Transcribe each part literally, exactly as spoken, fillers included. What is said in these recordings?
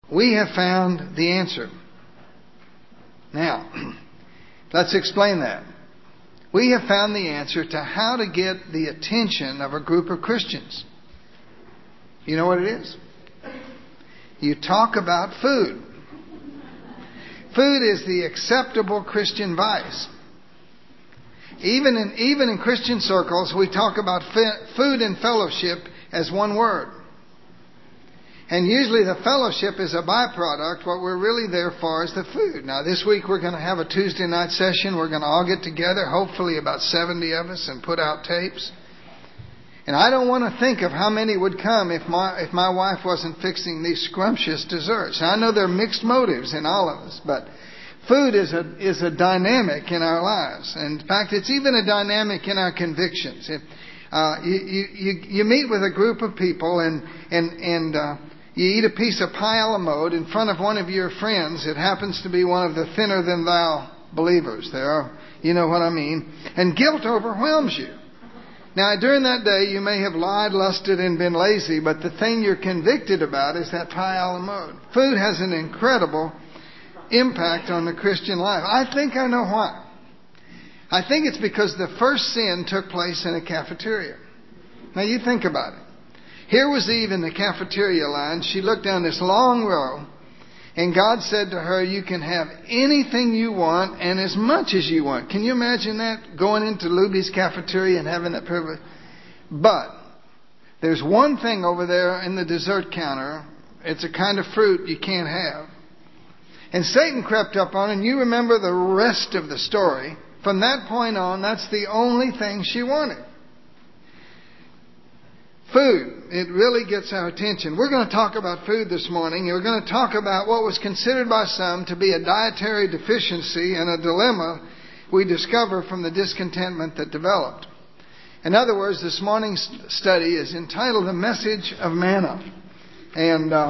We have found the answer. Now, let's explain that. We have found the answer to how to get the attention of a group of Christians. You know what it is? You talk about food. Food is the acceptable Christian vice. Even in, even in Christian circles, we talk about food and fellowship as one word. And usually the fellowship is a byproduct. What we're really there for is the food. Now this week we're going to have a Tuesday night session. We're going to all get together, hopefully about seventy of us, and put out tapes. And I don't want to think of how many would come if my if my wife wasn't fixing these scrumptious desserts. Now, I know there are mixed motives in all of us, but food is a is a dynamic in our lives. And in fact, it's even a dynamic in our convictions. If, uh, you, you you you meet with a group of people and and and uh, you eat a piece of pie a la mode in front of one of your friends. It happens to be one of the thinner than thou believers. There are, you know what I mean. And guilt overwhelms you. Now, during that day, you may have lied, lusted, and been lazy, but the thing you're convicted about is that pie a la mode. Food has an incredible impact on the Christian life. I think I know why. I think it's because the first sin took place in a cafeteria. Now, you think about it. Here was Eve in the cafeteria line. She looked down this long row, and God said to her, you can have anything you want and as much as you want. Can you imagine that? Going into Luby's cafeteria and having that privilege. But there's one thing over there in the dessert counter. It's a kind of fruit you can't have. And Satan crept up on, and you remember the rest of the story. From that point on, that's the only thing she wanted. Food, it really gets our attention. We're going to talk about food this morning. We're going to talk about what was considered by some to be a dietary deficiency and a dilemma we discover from the discontentment that developed. In other words, this morning's study is entitled The Message of Manna. And uh,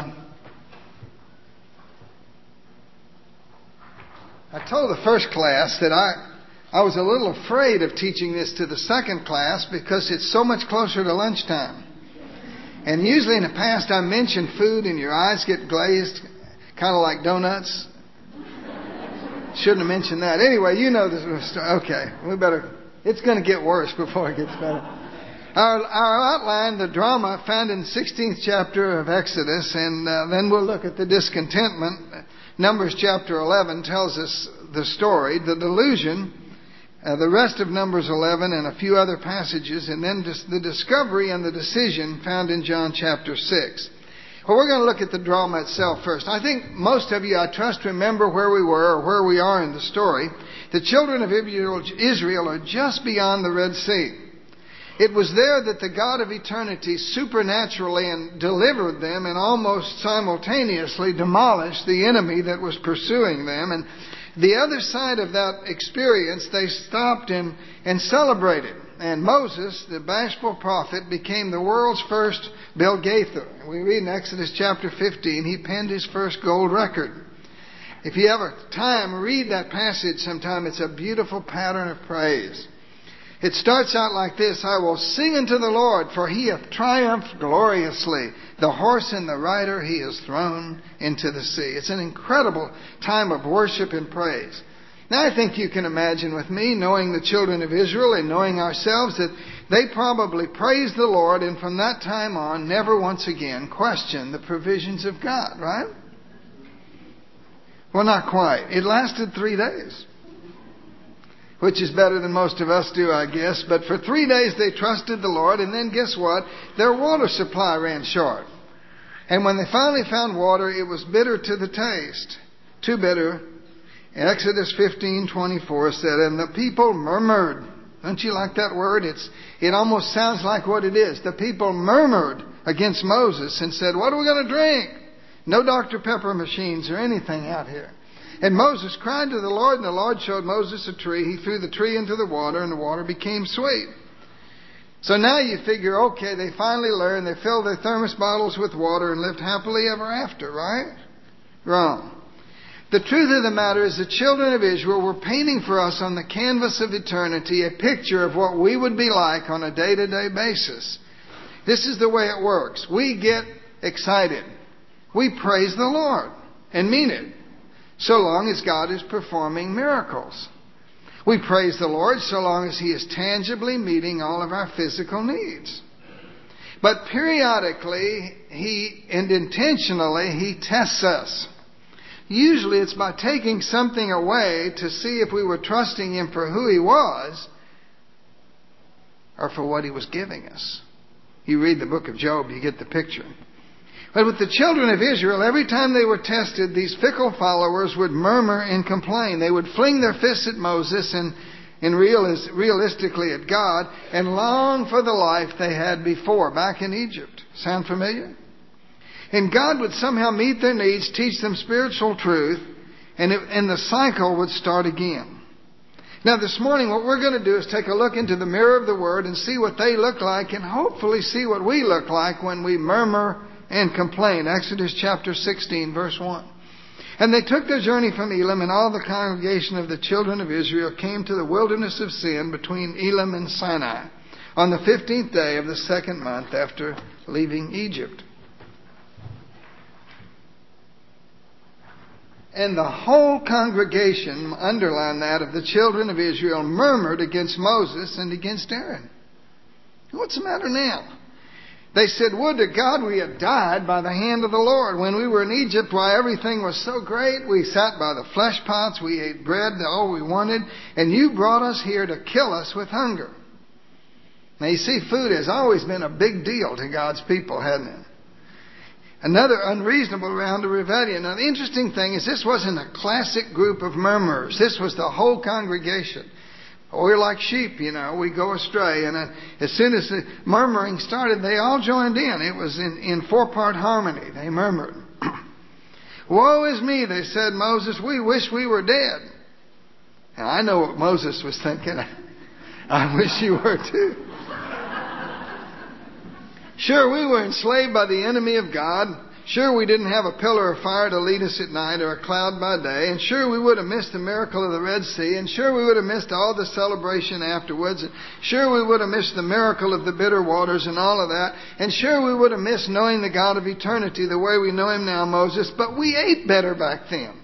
I told the first class that I... I was a little afraid of teaching this to the second class because it's so much closer to lunchtime. And usually in the past I mentioned food and your eyes get glazed, kind of like donuts. Shouldn't have mentioned that. Anyway, you know this. Okay, we better, it's going to get worse before it gets better. Our, our outline, the drama found in the sixteenth chapter of Exodus, and uh, then we'll look at the discontentment. Numbers chapter eleven tells us the story, the delusion, Uh, the rest of Numbers eleven and a few other passages, and then dis- the discovery and the decision found in John chapter six. Well, we're going to look at the drama itself first. I think most of you, I trust, remember where we were or where we are in the story. The children of Israel are just beyond the Red Sea. It was there that the God of eternity supernaturally and delivered them and almost simultaneously demolished the enemy that was pursuing them. And the other side of that experience, they stopped and, and celebrated. And Moses, the bashful prophet, became the world's first Bill Gaither. We read in Exodus chapter fifteen, he penned his first gold record. If you have a time, read that passage sometime. It's a beautiful pattern of praise. It starts out like this: I will sing unto the Lord, for he hath triumphed gloriously. The horse and the rider he has thrown into the sea. It's an incredible time of worship and praise. Now I think you can imagine with me, knowing the children of Israel and knowing ourselves, that they probably praised the Lord and from that time on never once again questioned the provisions of God, right? Well, not quite. It lasted three days. Which is better than most of us do, I guess. But for three days they trusted the Lord, and then guess what? Their water supply ran short. And when they finally found water, it was bitter to the taste. Too bitter. Exodus fifteen twenty-four said, and the people murmured. Don't you like that word? It's It almost sounds like what it is. The people murmured against Moses and said, what are we going to drink? No Doctor Pepper machines or anything out here. And Moses cried to the Lord, and the Lord showed Moses a tree. He threw the tree into the water, and the water became sweet. So now you figure, okay, they finally learned. They filled their thermos bottles with water and lived happily ever after, right? Wrong. The truth of the matter is the children of Israel were painting for us on the canvas of eternity a picture of what we would be like on a day-to-day basis. This is the way it works. We get excited we praise the Lord and mean it, so long as God is performing miracles. We praise the Lord so long as He is tangibly meeting all of our physical needs. But periodically, He, and intentionally, He tests us. Usually it's by taking something away to see if we were trusting Him for who He was or for what He was giving us. You read the book of Job, you get the picture. But with the children of Israel, every time they were tested, these fickle followers would murmur and complain. They would fling their fists at Moses and, and realis- realistically at God, and long for the life they had before, back in Egypt. Sound familiar? And God would somehow meet their needs, teach them spiritual truth, and, it, and the cycle would start again. Now this morning, what we're going to do is take a look into the mirror of the Word and see what they look like, and hopefully see what we look like when we murmur and complain. Exodus chapter sixteen, verse one. And they took their journey from Elim, and all the congregation of the children of Israel came to the wilderness of Sin between Elim and Sinai on the fifteenth day of the second month after leaving Egypt. And the whole congregation, underline that, of the children of Israel murmured against Moses and against Aaron. What's the matter now? They said, would to God we had died by the hand of the Lord. When we were in Egypt, why, everything was so great. We sat by the flesh pots. We ate bread, all we wanted. And you brought us here to kill us with hunger. Now you see, food has always been a big deal to God's people, hasn't it? Another unreasonable round of rebellion. Now the interesting thing is, this wasn't a classic group of murmurers. This was the whole congregation. We're like sheep, you know, we go astray. And as soon as the murmuring started, they all joined in. It was in, in four-part harmony. They murmured. Woe is me, they said, Moses, we wish we were dead. And I know what Moses was thinking. I wish you were too. Sure, we were enslaved by the enemy of God. Sure, we didn't have a pillar of fire to lead us at night or a cloud by day. And sure, we would have missed the miracle of the Red Sea. And sure, we would have missed all the celebration afterwards. And sure, we would have missed the miracle of the bitter waters and all of that. And sure, we would have missed knowing the God of eternity the way we know Him now, Moses. But we ate better back then.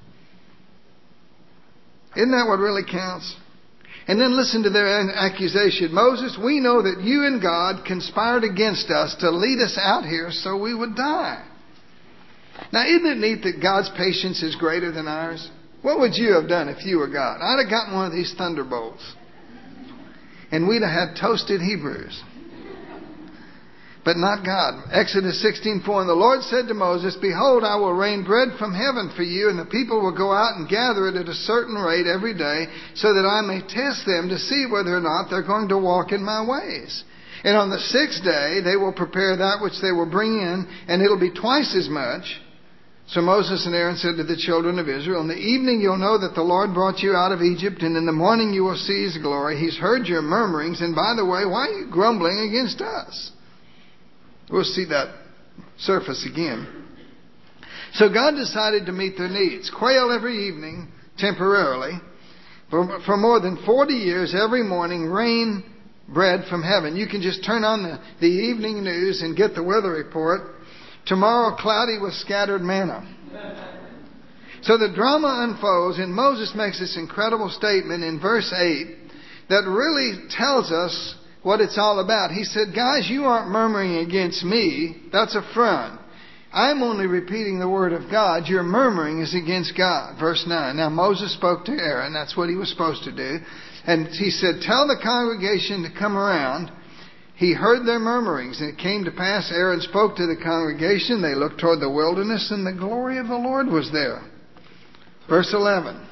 Isn't that what really counts? And then listen to their accusation. Moses, we know that you and God conspired against us to lead us out here so we would die. Now, isn't it neat that God's patience is greater than ours? What would you have done if you were God? I'd have gotten one of these thunderbolts. And we'd have had toasted Hebrews. But not God. Exodus sixteen four. And the Lord said to Moses, behold, I will rain bread from heaven for you, and the people will go out and gather it at a certain rate every day, so that I may test them to see whether or not they're going to walk in my ways. And on the sixth day, they will prepare that which they will bring in, and it'll be twice as much. So Moses and Aaron said to the children of Israel, in the evening you'll know that the Lord brought you out of Egypt, and in the morning you will see His glory. He's heard your murmurings, and by the way, why are you grumbling against us? We'll see that surface again. So God decided to meet their needs. Quail every evening, temporarily. For, for more than forty years, every morning, rain bread from heaven. You can just turn on the, the evening news and get the weather report. Tomorrow, cloudy with scattered manna. So the drama unfolds, and Moses makes this incredible statement in verse eight that really tells us what it's all about. He said, guys, you aren't murmuring against me. That's a front. I'm only repeating the word of God. Your murmuring is against God. Verse nine. Now Moses spoke to Aaron. That's what he was supposed to do. And he said, tell the congregation to come around. He heard their murmurings, and it came to pass, Aaron spoke to the congregation. They looked toward the wilderness, and the glory of the Lord was there. Verse eleven.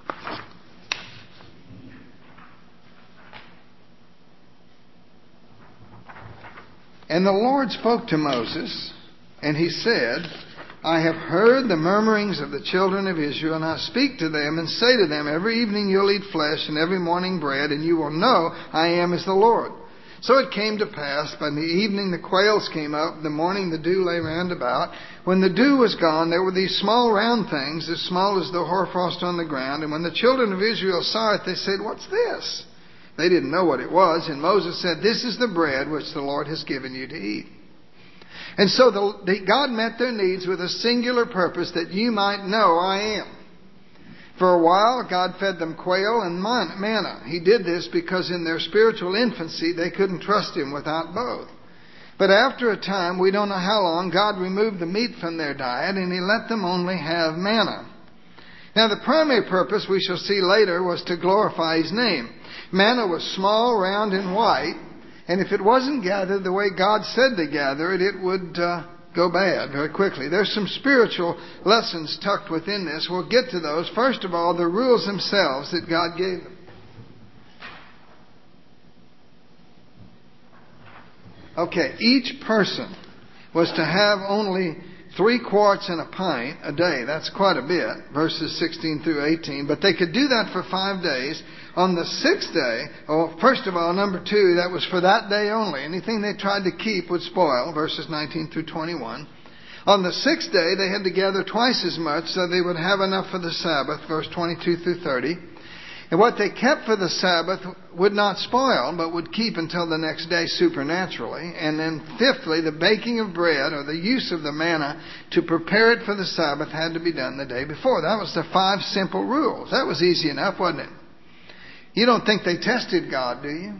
And the Lord spoke to Moses, and He said, I have heard the murmurings of the children of Israel. Now speak to them and say to them, every evening you'll eat flesh and every morning bread, and you will know I am as the Lord. So it came to pass, by the evening the quails came up, the morning the dew lay round about. When the dew was gone, there were these small round things, as small as the hoarfrost on the ground. And when the children of Israel saw it, they said, what's this? They didn't know what it was. And Moses said, this is the bread which the Lord has given you to eat. And so the, the, God met their needs with a singular purpose, that you might know I am. For a while, God fed them quail and manna. He did this because in their spiritual infancy, they couldn't trust Him without both. But after a time, we don't know how long, God removed the meat from their diet and He let them only have manna. Now the primary purpose, we shall see later, was to glorify His name. Manna was small, round, and white, and if it wasn't gathered the way God said to gather it, it would uh, go bad very quickly. There's some spiritual lessons tucked within this. We'll get to those. First of all, the rules themselves that God gave them. Okay, each person was to have only three quarts and a pint a day. That's quite a bit, verses sixteen through eighteen. But they could do that for five days. On the sixth day, oh, first of all, number two, that was for that day only. Anything they tried to keep would spoil, verses nineteen through twenty-one. On the sixth day, they had to gather twice as much so they would have enough for the Sabbath, verse twenty-two through thirty. And what they kept for the Sabbath would not spoil, but would keep until the next day supernaturally. And then fifthly, the baking of bread, or the use of the manna to prepare it for the Sabbath, had to be done the day before. That was the five simple rules. That was easy enough, wasn't it? You don't think they tested God, do you?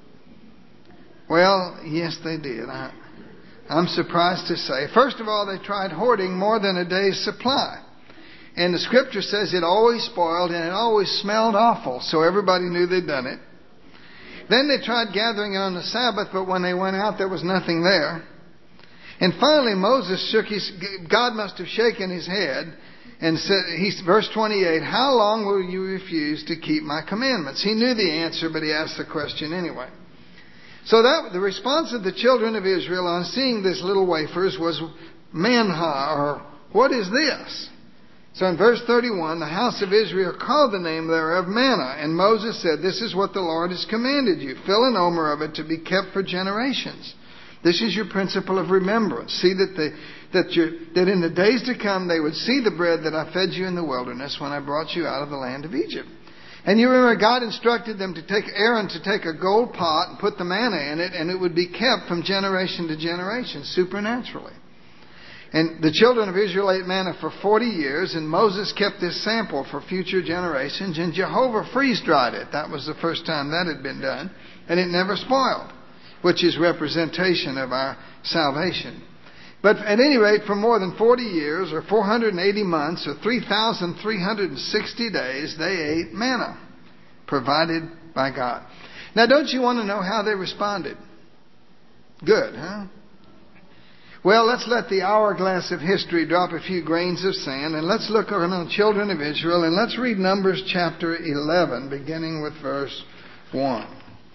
Well, yes, they did. I, I'm surprised to say. First of all, they tried hoarding more than a day's supply. And the Scripture says it always spoiled and it always smelled awful, so everybody knew they'd done it. Then they tried gathering it on the Sabbath, but when they went out, there was nothing there. And finally, Moses shook his, God must have shaken his head and said, he, verse twenty-eight, how long will you refuse to keep my commandments? He knew the answer, but he asked the question anyway. So that the response of the children of Israel on seeing this little wafers was manha, or what is this? So in verse thirty-one, the house of Israel called the name thereof manna. And Moses said, this is what the Lord has commanded you. Fill an omer of it to be kept for generations. This is your principle of remembrance. See that the, that, that in the days to come they would see the bread that I fed you in the wilderness when I brought you out of the land of Egypt. And you remember God instructed them to take Aaron to take a gold pot and put the manna in it, and it would be kept from generation to generation supernaturally. And the children of Israel ate manna for forty years, and Moses kept this sample for future generations, and Jehovah freeze-dried it. That was the first time that had been done, and it never spoiled, which is representation of our salvation. But at any rate, for more than forty years, or four hundred eighty months, or three thousand three hundred sixty days, they ate manna, provided by God. Now, don't you want to know how they responded? Good, huh? Well, let's let the hourglass of history drop a few grains of sand, and let's look on the children of Israel, and let's read Numbers chapter eleven, beginning with verse one.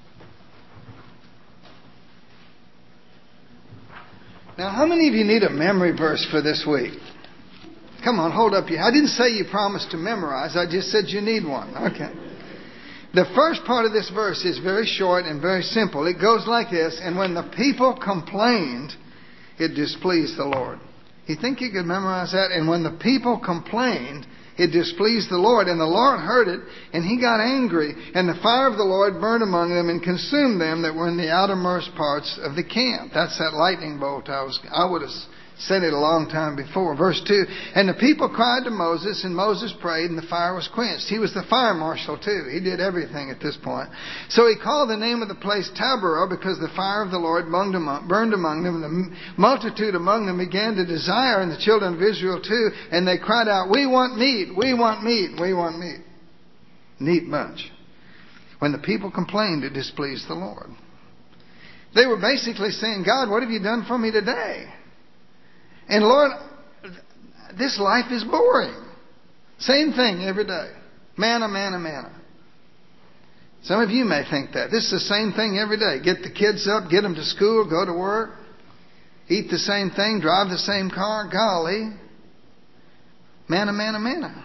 Now, how many of you need a memory verse for this week? Come on, hold up your... I didn't say you promised to memorize. I just said you need one. Okay. The first part of this verse is very short and very simple. It goes like this, and when the people complained, it displeased the Lord. You think you could memorize that? And when the people complained, it displeased the Lord. And the Lord heard it, and He got angry. And the fire of the Lord burned among them and consumed them that were in the outermost parts of the camp. That's that lightning bolt. I was, I would have said it a long time before. Verse two. And the people cried to Moses, and Moses prayed, and the fire was quenched. He was the fire marshal too. He did everything at this point. So he called the name of the place Taberah, because the fire of the Lord burned among, burned among them. And the multitude among them began to desire, and the children of Israel too. And they cried out, we want meat, we want meat, we want meat. Neat bunch. When the people complained, it displeased the Lord. They were basically saying, God, what have you done for me today? And Lord, this life is boring. Same thing every day. Manna, manna, manna. Some of you may think that. This is the same thing every day. Get the kids up, get them to school, go to work, eat the same thing, drive the same car. Golly. Manna, manna, manna.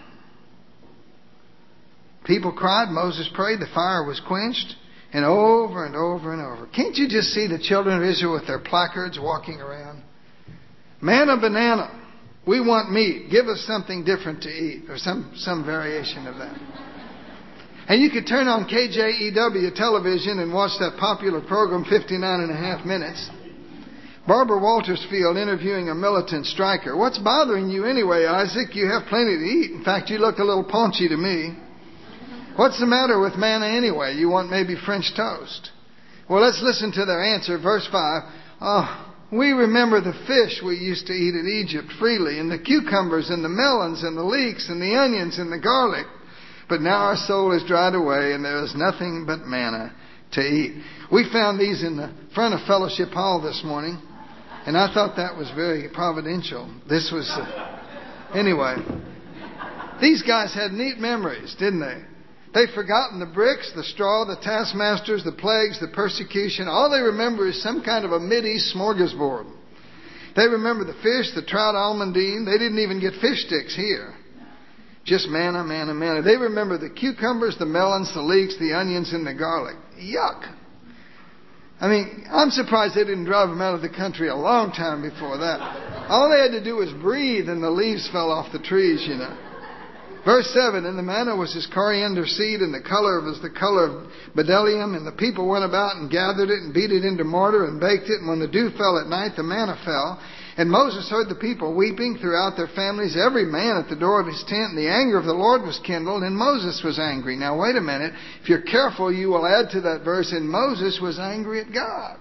People cried, Moses prayed, the fire was quenched, and over and over and over. Can't you just see the children of Israel with their placards walking around? Manna, banana. We want meat. Give us something different to eat, or some, some variation of that. And you could turn on K J E W television and watch that popular program, fifty-nine and a half minutes, Barbara Waltersfield interviewing a militant striker. What's bothering you anyway, Isaac? You have plenty to eat. In fact, you look a little paunchy to me. What's the matter with manna anyway? You want maybe French toast? Well, let's listen to their answer. Verse five. Oh, we remember the fish we used to eat in Egypt freely, and the cucumbers and the melons and the leeks and the onions and the garlic. But now our soul is dried away, and there is nothing but manna to eat. We found these in the front of Fellowship Hall this morning, and I thought that was very providential. This was... Uh, anyway, these guys had neat memories, didn't they? They've forgotten the bricks, the straw, the taskmasters, the plagues, the persecution. All they remember is some kind of a Mideast smorgasbord. They remember the fish, the trout almondine. They didn't even get fish sticks here. Just manna, manna, manna. They remember the cucumbers, the melons, the leeks, the onions, and the garlic. Yuck. I mean, I'm surprised they didn't drive them out of the country a long time before that. All they had to do was breathe and the leaves fell off the trees, you know. Verse seven, and the manna was as coriander seed, and the color was the color of bdellium, and the people went about and gathered it and beat it into mortar and baked it, and when the dew fell at night, the manna fell. And Moses heard the people weeping throughout their families, every man at the door of his tent, and the anger of the Lord was kindled, and Moses was angry. Now wait a minute, if you're careful, you will add to that verse, and Moses was angry at God.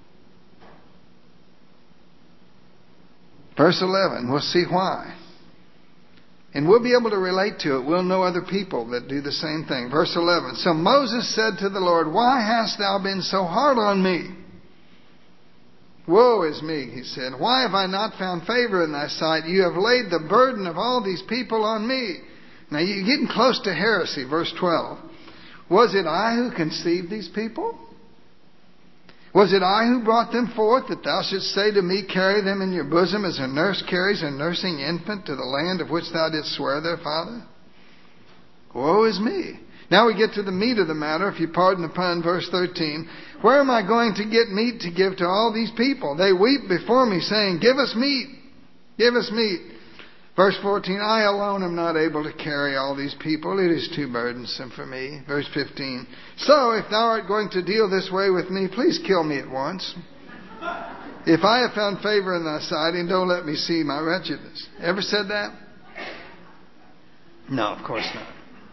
Verse eleven, we'll see why. And we'll be able to relate to it. We'll know other people that do the same thing. Verse eleven, so Moses said to the Lord, why hast thou been so hard on me? Woe is me, he said. Why have I not found favor in thy sight? You have laid the burden of all these people on me. Now you're getting close to heresy. Verse twelve. Was it I who conceived these people? Was it I who brought them forth, that thou shouldst say to me, carry them in your bosom as a nurse carries a nursing infant to the land of which thou didst swear their father? Woe is me. Now we get to the meat of the matter, if you pardon the pun, verse thirteen. Where am I going to get meat to give to all these people? They weep before me, saying, give us meat, give us meat. Verse fourteen, I alone am not able to carry all these people. It is too burdensome for me. Verse fifteen, so if thou art going to deal this way with me, please kill me at once. If I have found favor in thy sight, and don't let me see my wretchedness. Ever said that? No, of course not.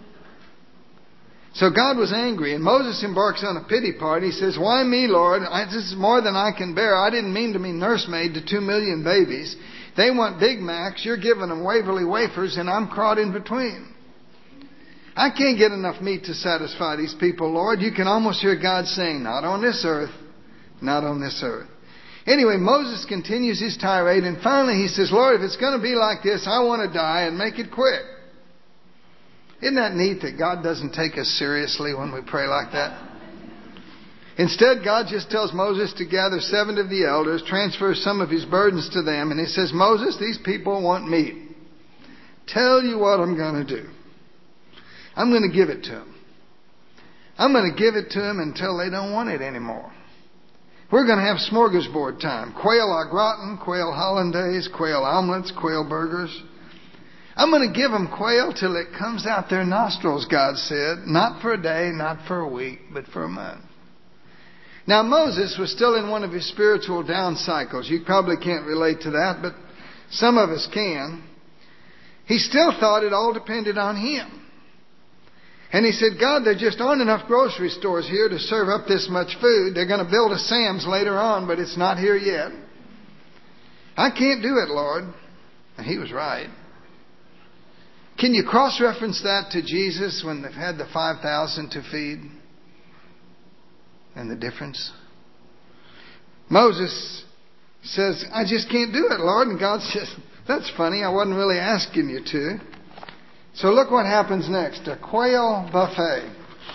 So God was angry, and Moses embarks on a pity party. He says, why me, Lord? I, this is more than I can bear. I didn't mean to be nursemaid to two million babies. They want Big Macs. You're giving them Waverly wafers, and I'm caught in between. I can't get enough meat to satisfy these people, Lord. You can almost hear God saying, not on this earth, not on this earth. Anyway, Moses continues his tirade, and finally he says, Lord, if it's going to be like this, I want to die and make it quick. Isn't that neat that God doesn't take us seriously when we pray like that? Instead, God just tells Moses to gather seven of the elders, transfers some of his burdens to them, and he says, Moses, these people want meat. Tell you what I'm going to do. I'm going to give it to them. I'm going to give it to them until they don't want it anymore. We're going to have smorgasbord time. Quail au gratin, quail hollandaise, quail omelets, quail burgers. I'm going to give them quail till it comes out their nostrils, God said. Not for a day, not for a week, but for a month. Now Moses was still in one of his spiritual down cycles. You probably can't relate to that, but some of us can. He still thought it all depended on him. And he said, God, there just aren't enough grocery stores here to serve up this much food. They're going to build a Sam's later on, but it's not here yet. I can't do it, Lord. And he was right. Can you cross-reference that to Jesus when they've had the five thousand to feed? And the difference? Moses says, I just can't do it, Lord. And God says, that's funny. I wasn't really asking you to. So look what happens next. A quail buffet.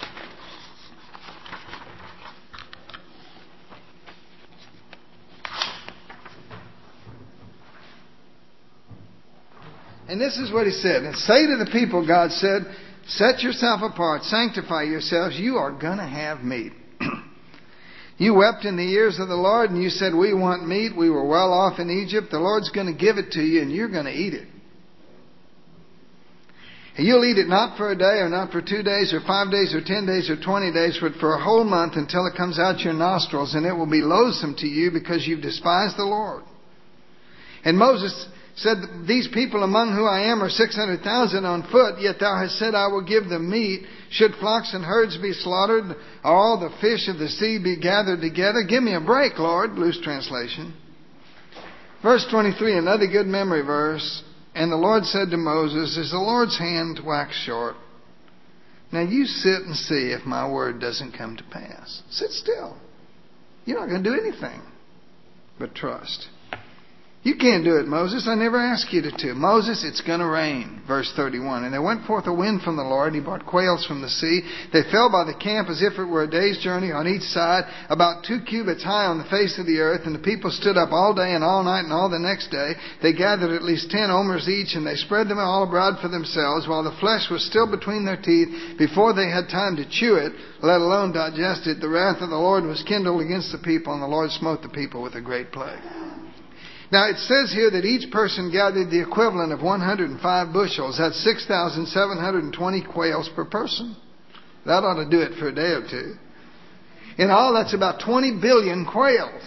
And this is what he said. And say to the people, God said, set yourself apart, sanctify yourselves. You are going to have meat. You wept in the ears of the Lord and you said, we want meat. We were well off in Egypt. The Lord's going to give it to you and you're going to eat it. And you'll eat it not for a day or not for two days or five days or ten days or twenty days, but for a whole month until it comes out your nostrils, and it will be loathsome to you because you've despised the Lord. And Moses said, these people among whom I am are six hundred thousand on foot, yet thou hast said, I will give them meat. Should flocks and herds be slaughtered, or all the fish of the sea be gathered together? Give me a break, Lord. Loose translation. Verse twenty-three, another good memory verse. And the Lord said to Moses, is the Lord's hand wax short? Now you sit and see if my word doesn't come to pass. Sit still. You're not going to do anything but trust. You can't do it, Moses. I never asked you to. to. Moses, it's going to rain. Verse thirty-one. And there went forth a wind from the Lord, and he brought quails from the sea. They fell by the camp as if it were a day's journey on each side, about two cubits high on the face of the earth. And the people stood up all day and all night and all the next day. They gathered at least ten omers each, and they spread them all abroad for themselves, while the flesh was still between their teeth, before they had time to chew it, let alone digest it. The wrath of the Lord was kindled against the people, and the Lord smote the people with a great plague. Now it says here that each person gathered the equivalent of one hundred five bushels. That's six thousand seven hundred twenty quails per person. That ought to do it for a day or two. In all, that's about twenty billion quails.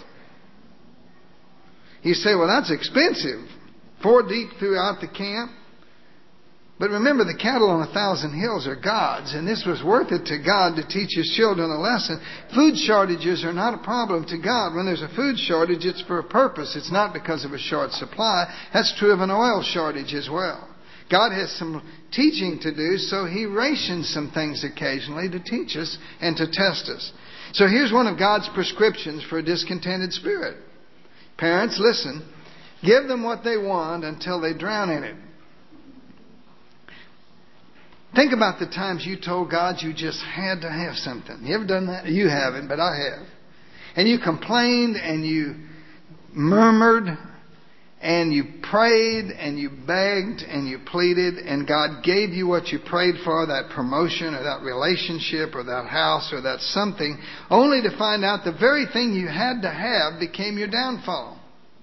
You say, well, that's expensive. Four deep throughout the camp. But remember, the cattle on a thousand hills are God's, and this was worth it to God to teach His children a lesson. Food shortages are not a problem to God. When there's a food shortage, it's for a purpose. It's not because of a short supply. That's true of an oil shortage as well. God has some teaching to do, so He rations some things occasionally to teach us and to test us. So here's one of God's prescriptions for a discontented spirit. Parents, listen. Give them what they want until they drown in it. Think about the times you told God you just had to have something. You ever done that? You haven't, but I have. And you complained and you murmured and you prayed and you begged and you pleaded, and God gave you what you prayed for, that promotion or that relationship or that house or that something, only to find out the very thing you had to have became your downfall.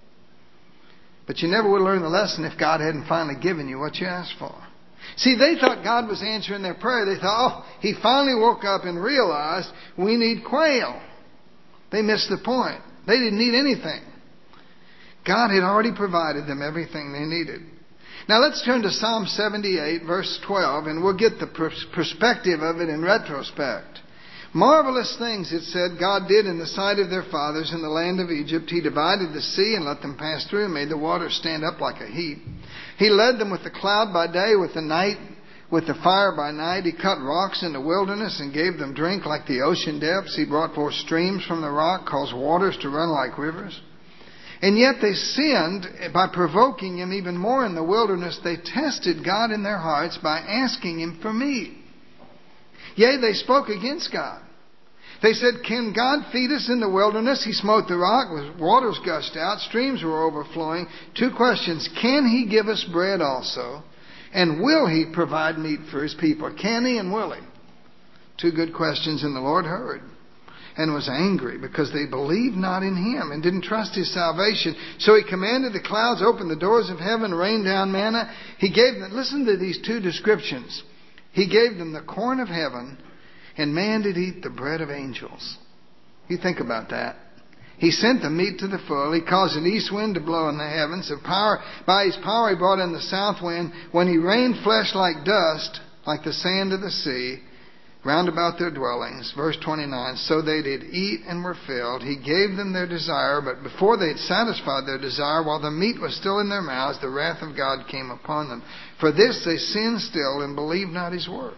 But you never would learn the lesson if God hadn't finally given you what you asked for. See, they thought God was answering their prayer. They thought, oh, He finally woke up and realized we need quail. They missed the point. They didn't need anything. God had already provided them everything they needed. Now let's turn to Psalm seventy-eight, verse twelve, and we'll get the perspective of it in retrospect. Marvelous things, it said, God did in the sight of their fathers in the land of Egypt. He divided the sea and let them pass through, and made the waters stand up like a heap. He led them with the cloud by day, with the night, with the fire by night. He cut rocks in the wilderness and gave them drink like the ocean depths. He brought forth streams from the rock, caused waters to run like rivers. And yet they sinned by provoking Him even more in the wilderness. They tested God in their hearts by asking Him for meat. Yea, they spoke against God. They said, can God feed us in the wilderness? He smote the rock, waters gushed out, streams were overflowing. Two questions. Can He give us bread also? And will He provide meat for His people? Can He and will He? Two good questions, and the Lord heard and was angry because they believed not in Him and didn't trust His salvation. So He commanded the clouds, opened the doors of heaven, rained down manna. He gave them, listen to these two descriptions. He gave them the corn of heaven, and man did eat the bread of angels. You think about that. He sent the meat to the full. He caused an east wind to blow in the heavens. Of power, by His power He brought in the south wind. When He rained flesh like dust, like the sand of the sea, round about their dwellings. Verse twenty-nine, so they did eat and were filled. He gave them their desire, but before they had satisfied their desire, while the meat was still in their mouths, the wrath of God came upon them. For this they sinned still and believed not His works.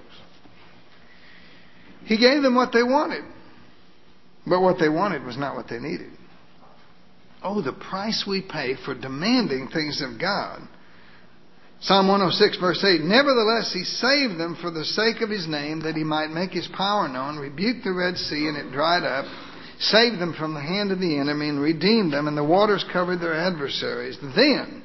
He gave them what they wanted, but what they wanted was not what they needed. Oh, the price we pay for demanding things of God. Psalm one oh six verse eight, nevertheless He saved them for the sake of His name, that He might make His power known, rebuked the Red Sea, and it dried up, saved them from the hand of the enemy, and redeemed them, and the waters covered their adversaries. Then,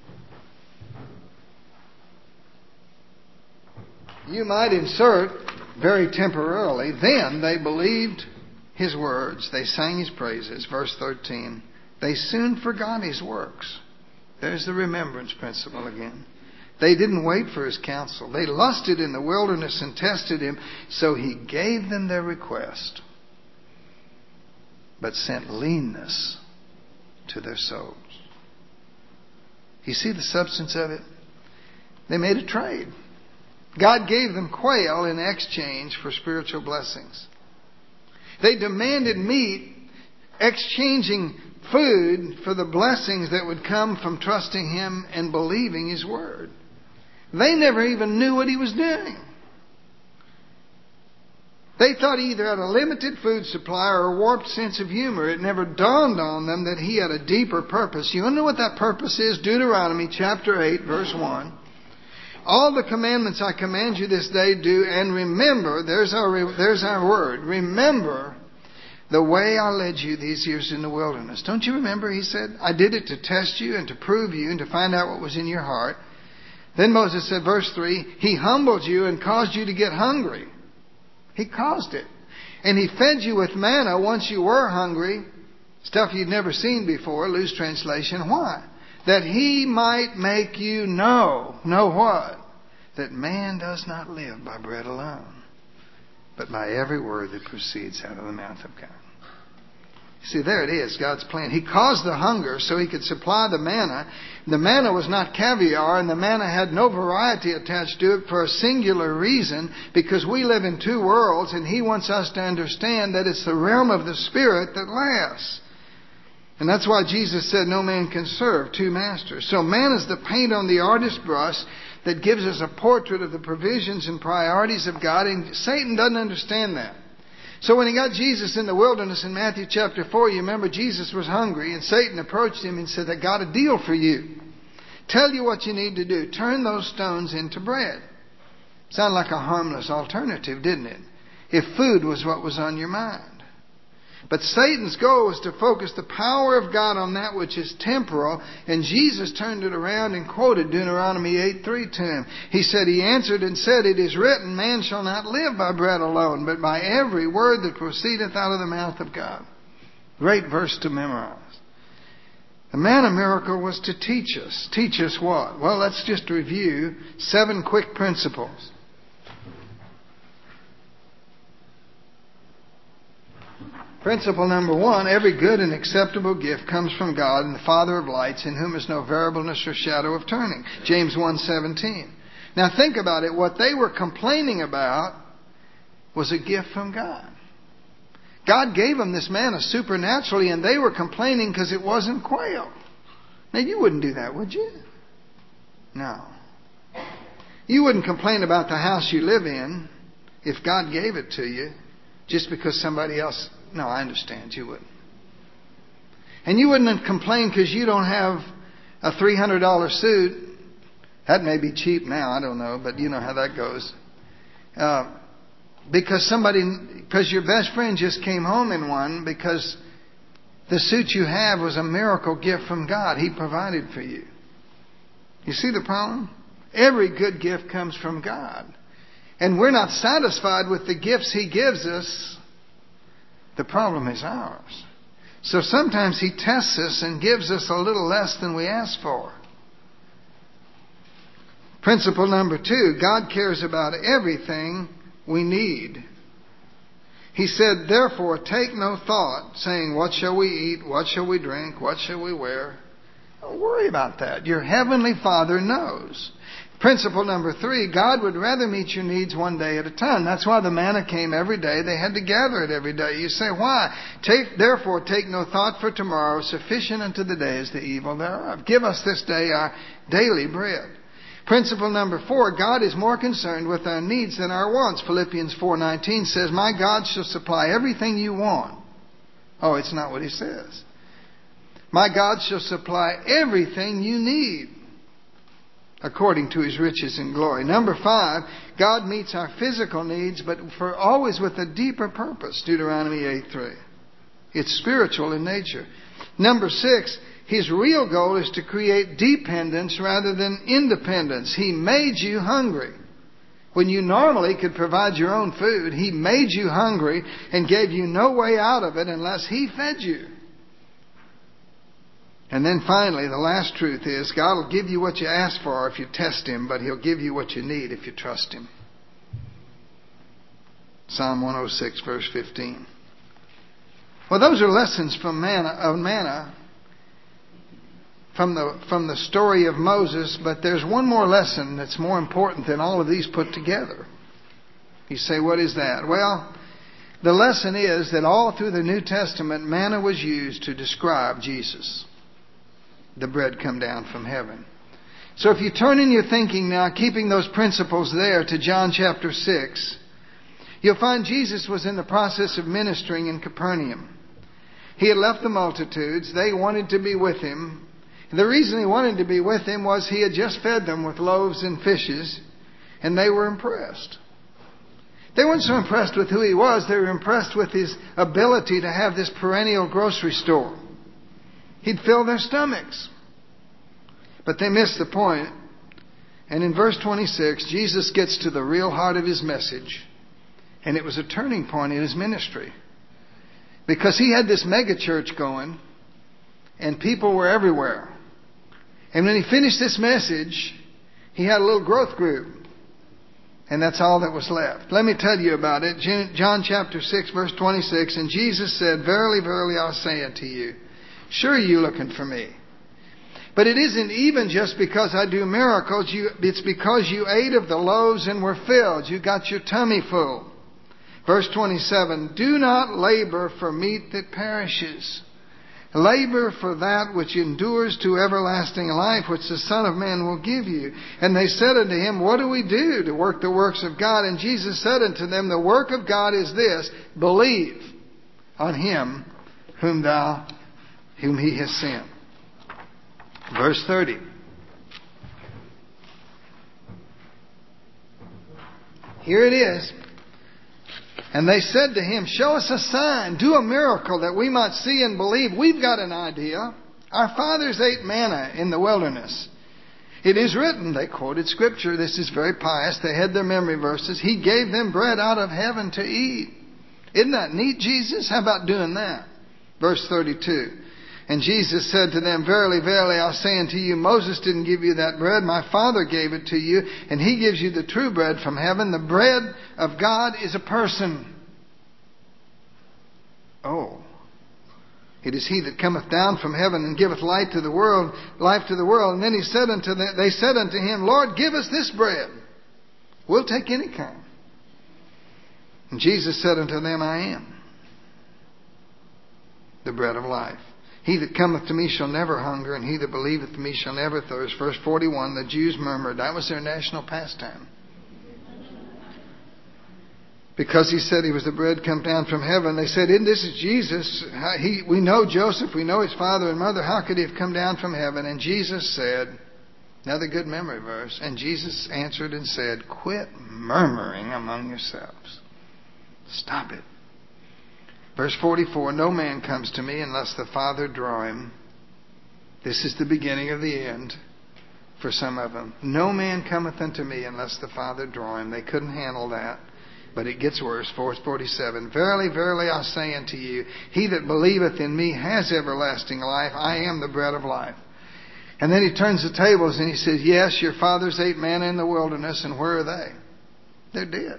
you might insert, very temporarily, then they believed His words, they sang His praises. Verse thirteen, they soon forgot His works. There's the remembrance principle again. They didn't wait for his counsel. They lusted in the wilderness and tested him. So he gave them their request, but sent leanness to their souls. You see the substance of it? They made a trade. God gave them quail in exchange for spiritual blessings. They demanded meat, exchanging food for the blessings that would come from trusting Him and believing His Word. They never even knew what He was doing. They thought He either had a limited food supply or a warped sense of humor. It never dawned on them that He had a deeper purpose. You want to know what that purpose is? Deuteronomy chapter eight, verse one. All the commandments I command you this day do, and remember, there's our, there's our word, remember the way I led you these years in the wilderness. Don't you remember, He said? I did it to test you and to prove you and to find out what was in your heart. Then Moses said, verse three, He humbled you and caused you to get hungry. He caused it. And He fed you with manna once you were hungry. Stuff you'd never seen before, loose translation. Why? That He might make you know. Know what? That man does not live by bread alone, but by every word that proceeds out of the mouth of God. See, there it is, God's plan. He caused the hunger so He could supply the manna. The manna was not caviar, and the manna had no variety attached to it for a singular reason, because we live in two worlds, and He wants us to understand that it's the realm of the Spirit that lasts. And that's why Jesus said no man can serve two masters. So man is the paint on the artist's brush that gives us a portrait of the provisions and priorities of God, and Satan doesn't understand that. So when He got Jesus in the wilderness in Matthew chapter four, you remember Jesus was hungry, and Satan approached Him and said, I got a deal for you. Tell you what you need to do. Turn those stones into bread. Sounded like a harmless alternative, didn't it? If food was what was on your mind. But Satan's goal was to focus the power of God on that which is temporal, and Jesus turned it around and quoted Deuteronomy eight three to him. He said, He answered and said, It is written, man shall not live by bread alone, but by every word that proceedeth out of the mouth of God. Great verse to memorize. The manna miracle was to teach us. Teach us what? Well, let's just review seven quick principles. Principle number one, every good and acceptable gift comes from God and the Father of lights, in whom is no variableness or shadow of turning. James one seventeen. Now think about it. What they were complaining about was a gift from God. God gave them this manna supernaturally, and they were complaining because it wasn't quail. Now you wouldn't do that, would you? No. You wouldn't complain about the house you live in if God gave it to you just because somebody else... No, I understand. You wouldn't. And you wouldn't complain because you don't have a three hundred dollars suit. That may be cheap now. I don't know. But you know how that goes. Uh, because somebody, because your best friend just came home in one, because the suit you have was a miracle gift from God. He provided for you. You see the problem? Every good gift comes from God. And we're not satisfied with the gifts He gives us. The problem is ours. So sometimes He tests us and gives us a little less than we ask for. Principle number two, God cares about everything we need. He said, therefore, take no thought, saying, what shall we eat? What shall we drink? What shall we wear? Don't worry about that. Your heavenly Father knows. Principle number three, God would rather meet your needs one day at a time. That's why the manna came every day. They had to gather it every day. You say, why? Take, therefore, take no thought for tomorrow. Sufficient unto the day is the evil thereof. Give us this day our daily bread. Principle number four, God is more concerned with our needs than our wants. Philippians four nineteen says, my God shall supply everything you want. Oh, it's not what He says. My God shall supply everything you need, according to His riches and glory. Number five, God meets our physical needs, but for always with a deeper purpose. Deuteronomy eight three. It's spiritual in nature. Number six, His real goal is to create dependence rather than independence. He made you hungry. When you normally could provide your own food, He made you hungry and gave you no way out of it unless He fed you. And then finally, the last truth is God will give you what you ask for if you test Him, but He'll give you what you need if you trust Him. Psalm one oh six, verse fifteen. Well, those are lessons from manna, of manna from the, from the story of Moses, but there's one more lesson that's more important than all of these put together. You say, what is that? Well, the lesson is that all through the New Testament, manna was used to describe Jesus, the bread come down from heaven. So if you turn in your thinking now, keeping those principles there to John chapter six, you'll find Jesus was in the process of ministering in Capernaum. He had left the multitudes. They wanted to be with Him. The reason He wanted to be with Him was He had just fed them with loaves and fishes, and they were impressed. They weren't so impressed with who He was. They were impressed with His ability to have this perennial grocery store. He'd fill their stomachs. But they missed the point. And in verse twenty-six, Jesus gets to the real heart of His message. And it was a turning point in His ministry. Because He had this mega church going, and people were everywhere. And when He finished this message, He had a little growth group. And that's all that was left. Let me tell you about it. John chapter six, verse twenty-six. And Jesus said, "Verily, verily, I say unto you, sure you're looking for me. But it isn't even just because I do miracles. You, it's because you ate of the loaves and were filled. You got your tummy full." Verse twenty-seven, "Do not labor for meat that perishes. Labor for that which endures to everlasting life, which the Son of Man will give you." And they said unto Him, "What do we do to work the works of God?" And Jesus said unto them, "The work of God is this, believe on Him whom thou, whom He has sent." Verse thirty. Here it is. And they said to Him, "Show us a sign, do a miracle that we might see and believe." We've got an idea. Our fathers ate manna in the wilderness. It is written, they quoted Scripture. This is very pious. They had their memory verses. He gave them bread out of heaven to eat. Isn't that neat, Jesus? How about doing that? Verse thirty-two. And Jesus said to them, "Verily, verily, I say unto you, Moses didn't give you that bread. My Father gave it to you, and He gives you the true bread from heaven. The bread of God is a person." Oh. "It is He that cometh down from heaven and giveth light to the world, life to the world." And then He said unto them, they said unto Him, "Lord, give us this bread. We'll take any kind." And Jesus said unto them, "I am the bread of life. He that cometh to me shall never hunger, and he that believeth in me shall never thirst." Verse forty-one, the Jews murmured. That was their national pastime. Because He said He was the bread come down from heaven. They said, "Isn't this is Jesus? He, we know Joseph, we know his father and mother. How could He have come down from heaven?" And Jesus said, another good memory verse, "And Jesus answered and said, quit murmuring among yourselves." Stop it. Verse forty-four, "No man comes to me unless the Father draw him." This is the beginning of the end for some of them. "No man cometh unto me unless the Father draw him." They couldn't handle that. But it gets worse. Verse forty-seven, "Verily, verily, I say unto you, he that believeth in me has everlasting life. I am the bread of life." And then He turns the tables and He says, "Yes, your fathers ate manna in the wilderness, and where are they? They're dead.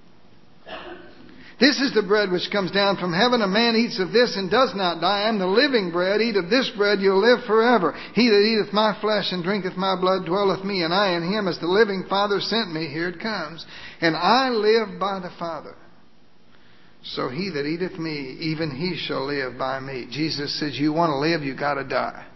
This is the bread which comes down from heaven. A man eats of this and does not die. I am the living bread. Eat of this bread, you'll live forever. He that eateth my flesh and drinketh my blood dwelleth me, and I in him, as the living Father sent me." Here it comes. "And I live by the Father. So he that eateth me, even he shall live by me." Jesus says, you want to live, you got to die.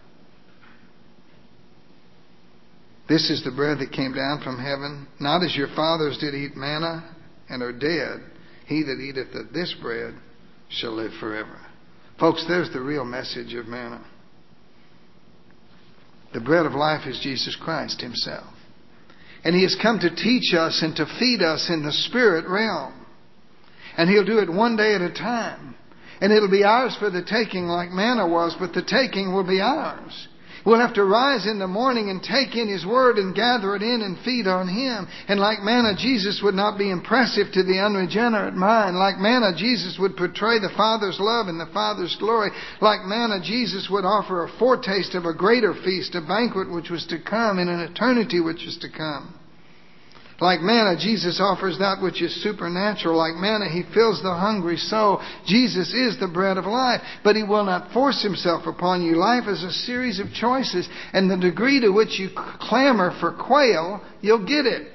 "This is the bread that came down from heaven, not as your fathers did eat manna and are dead. He that eateth of this bread shall live forever." Folks, there's the real message of manna. The bread of life is Jesus Christ Himself. And He has come to teach us and to feed us in the spirit realm. And He'll do it one day at a time. And it'll be ours for the taking like manna was, but the taking will be ours. We'll have to rise in the morning and take in His Word and gather it in and feed on Him. And like manna, Jesus would not be impressive to the unregenerate mind. Like manna, Jesus would portray the Father's love and the Father's glory. Like manna, Jesus would offer a foretaste of a greater feast, a banquet which was to come in an eternity which is to come. Like manna, Jesus offers that which is supernatural. Like manna, He fills the hungry soul. Jesus is the bread of life. But He will not force Himself upon you. Life is a series of choices. And the degree to which you clamor for quail, you'll get it.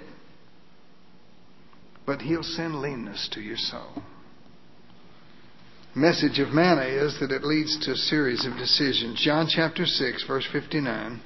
But He'll send leanness to your soul. The message of manna is that it leads to a series of decisions. John chapter six, verse fifty-nine.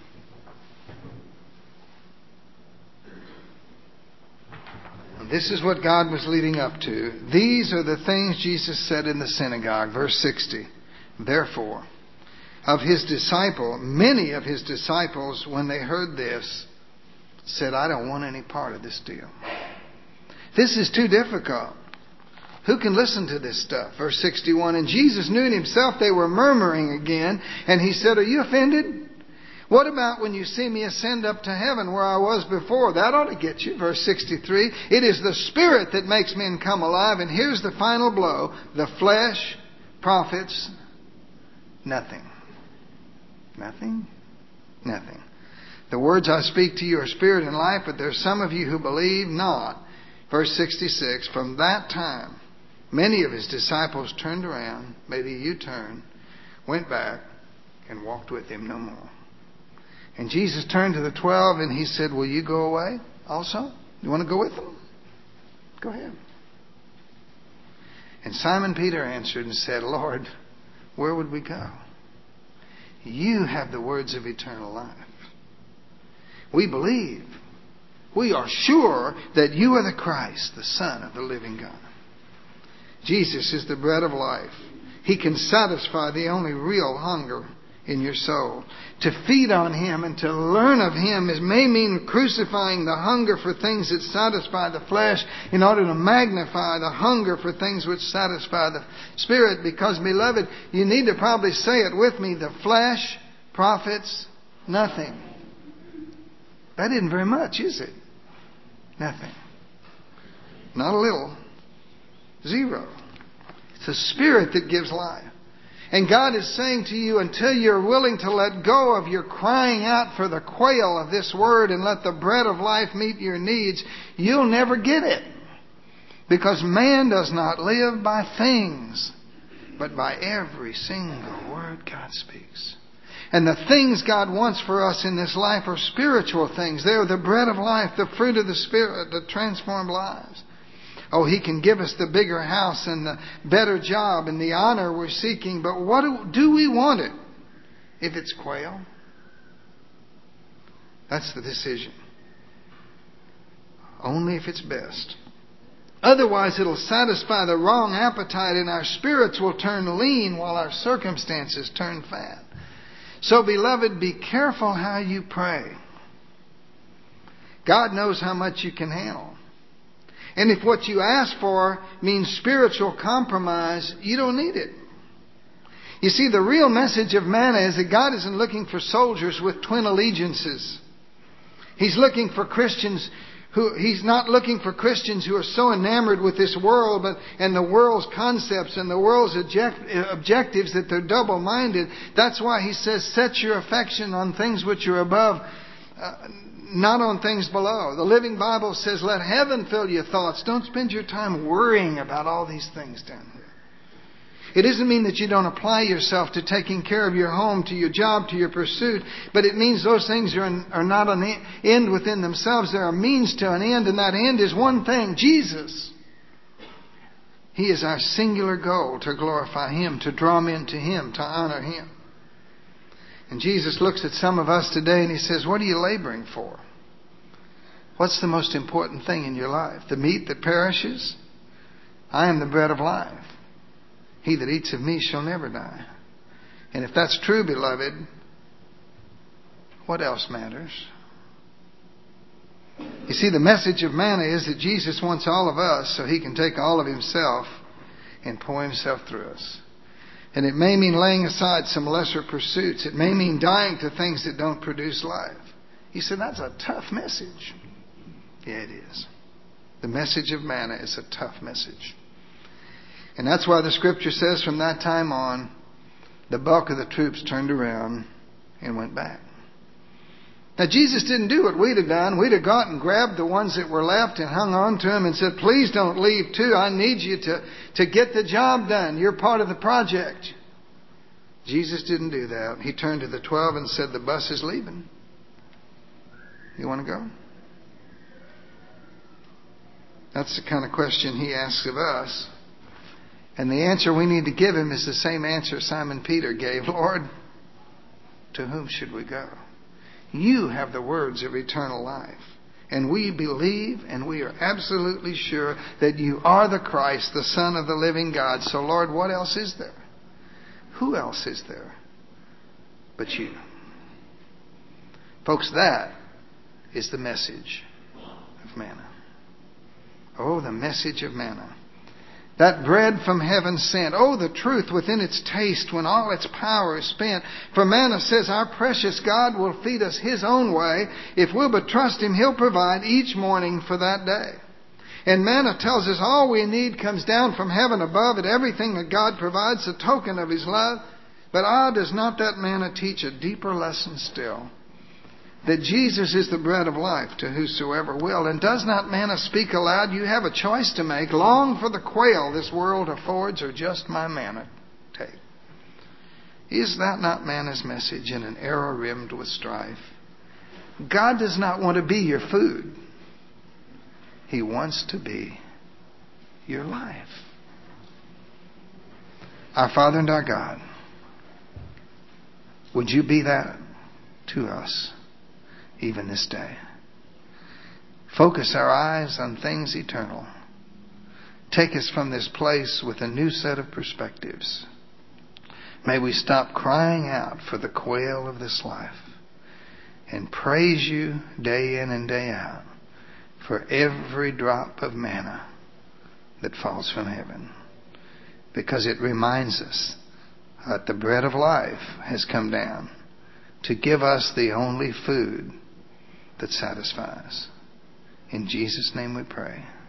This is what God was leading up to. These are the things Jesus said in the synagogue. Verse sixty. Therefore, of His disciple, many of His disciples, when they heard this, said, I don't want any part of this deal. This is too difficult. Who can listen to this stuff? Verse sixty-one. And Jesus knew in Himself they were murmuring again. And He said, are you offended? What about when you see me ascend up to heaven where I was before? That ought to get you. Verse sixty-three. It is the Spirit that makes men come alive. And here's the final blow. The flesh profits nothing. Nothing? Nothing. The words I speak to you are spirit and life, but there's some of you who believe not. Verse sixty-six. From that time, many of His disciples turned around, made a U-turn, went back, and walked with Him no more. And Jesus turned to the twelve and He said, will you go away also? You want to go with them? Go ahead. And Simon Peter answered and said, Lord, where would we go? You have the words of eternal life. We believe. We are sure that you are the Christ, the Son of the living God. Jesus is the bread of life. He can satisfy the only real hunger in your soul. To feed on Him and to learn of Him is, may mean crucifying the hunger for things that satisfy the flesh in order to magnify the hunger for things which satisfy the Spirit. Because, beloved, you need to probably say it with me, the flesh profits nothing. That isn't very much, is it? Nothing. Not a little. Zero. It's the Spirit that gives life. And God is saying to you, until you're willing to let go of your crying out for the quail of this word and let the bread of life meet your needs, you'll never get it. Because man does not live by things, but by every single word God speaks. And the things God wants for us in this life are spiritual things. They are the bread of life, the fruit of the Spirit that transform lives. Oh, He can give us the bigger house and the better job and the honor we're seeking. But what do, do we want it if it's quail? That's the decision. Only if it's best. Otherwise, it'll satisfy the wrong appetite and our spirits will turn lean while our circumstances turn fat. So, beloved, be careful how you pray. God knows how much you can handle. And if what you ask for means spiritual compromise, you don't need it. You see, the real message of manna is that God isn't looking for soldiers with twin allegiances. He's looking for Christians who, He's not looking for Christians who are so enamored with this world but, and the world's concepts and the world's object, objectives that they're double-minded. That's why He says, set your affection on things which are above, uh, not on things below. The Living Bible says, let heaven fill your thoughts. Don't spend your time worrying about all these things down here. It doesn't mean that you don't apply yourself to taking care of your home, to your job, to your pursuit. But it means those things are, an, are not an end within themselves. They're a means to an end. And that end is one thing, Jesus. He is our singular goal, to glorify Him, to draw men to Him, to honor Him. And Jesus looks at some of us today and He says, what are you laboring for? What's the most important thing in your life? The meat that perishes? I am the bread of life. He that eats of me shall never die. And if that's true, beloved, what else matters? You see, the message of manna is that Jesus wants all of us so He can take all of Himself and pour Himself through us. And it may mean laying aside some lesser pursuits. It may mean dying to things that don't produce life. He said, that's a tough message. Yeah, it is. The message of manna is a tough message. And that's why the scripture says from that time on, the bulk of the troops turned around and went back. Now, Jesus didn't do what we'd have done. We'd have gone and grabbed the ones that were left and hung on to them and said, please don't leave too. I need you to, to get the job done. You're part of the project. Jesus didn't do that. He turned to the twelve and said, the bus is leaving. You want to go? That's the kind of question he asks of us. And the answer we need to give him is the same answer Simon Peter gave. Lord, to whom should we go? You have the words of eternal life. And we believe and we are absolutely sure that you are the Christ, the Son of the living God. So Lord, what else is there? Who else is there but you? Folks, that is the message of manna. Oh, the message of manna. That bread from heaven sent. Oh, the truth within its taste when all its power is spent. For manna says our precious God will feed us His own way. If we'll but trust Him, He'll provide each morning for that day. And manna tells us all we need comes down from heaven above, and everything that God provides a token of His love. But ah, does not that manna teach a deeper lesson still? That Jesus is the bread of life to whosoever will. And does not manna speak aloud? You have a choice to make. Long for the quail this world affords, or just my manna take. Is that not manna's message in an era rimmed with strife? God does not want to be your food. He wants to be your life. Our Father and our God, would you be that to us? Even this day. Focus our eyes on things eternal. Take us from this place with a new set of perspectives. May we stop crying out for the quail of this life and praise you day in and day out for every drop of manna that falls from heaven. Because it reminds us that the bread of life has come down to give us the only food that satisfies. In Jesus' name we pray.